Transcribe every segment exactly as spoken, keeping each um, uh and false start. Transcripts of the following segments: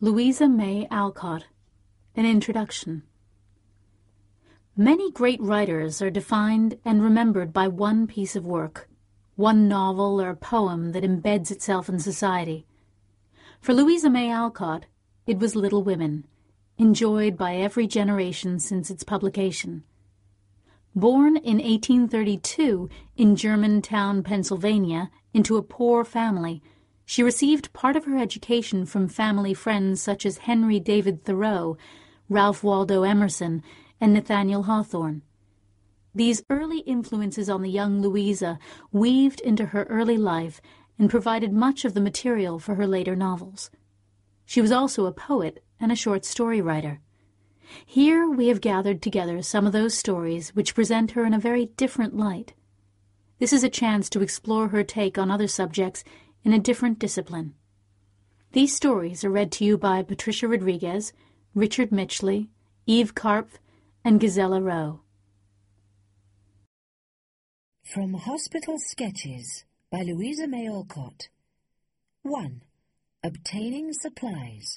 Louisa May Alcott. An Introduction. Many great writers are defined and remembered by one piece of work, one novel or poem that embeds itself in society. For Louisa May Alcott, it was Little Women, enjoyed by every generation since its publication. Born in eighteen thirty-two in Germantown, Pennsylvania, into a poor family, she received part of her education from family friends such as Henry David Thoreau, Ralph Waldo Emerson, and Nathaniel Hawthorne. These early influences on the young Louisa weaved into her early life and provided much of the material for her later novels. She was also a poet and a short story writer. Here we have gathered together some of those stories which present her in a very different light. This is a chance to explore her take on other subjects in a different discipline. These stories are read to you by Patricia Rodriguez, Richard Mitchley, Eve Karpf, and Gisela Rowe. From Hospital Sketches by Louisa May Alcott. one. Obtaining Supplies.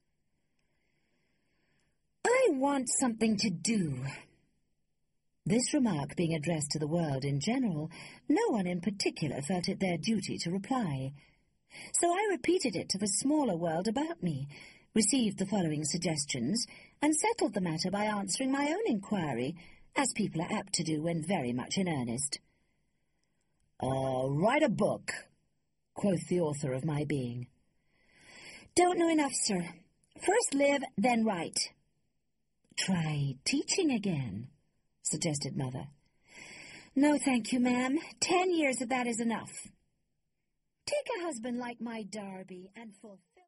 I want something to do. This remark being addressed to the world in general, no one in particular felt it their duty to reply. So I repeated it to the smaller world about me, received the following suggestions, and settled the matter by answering my own inquiry, as people are apt to do when very much in earnest. Uh, write a book, quoth the author of my being. Don't know enough, sir. First live, then write. Try teaching again, suggested Mother. No, thank you, ma'am. Ten years of that is enough. Take a husband like my Darby and fulfill...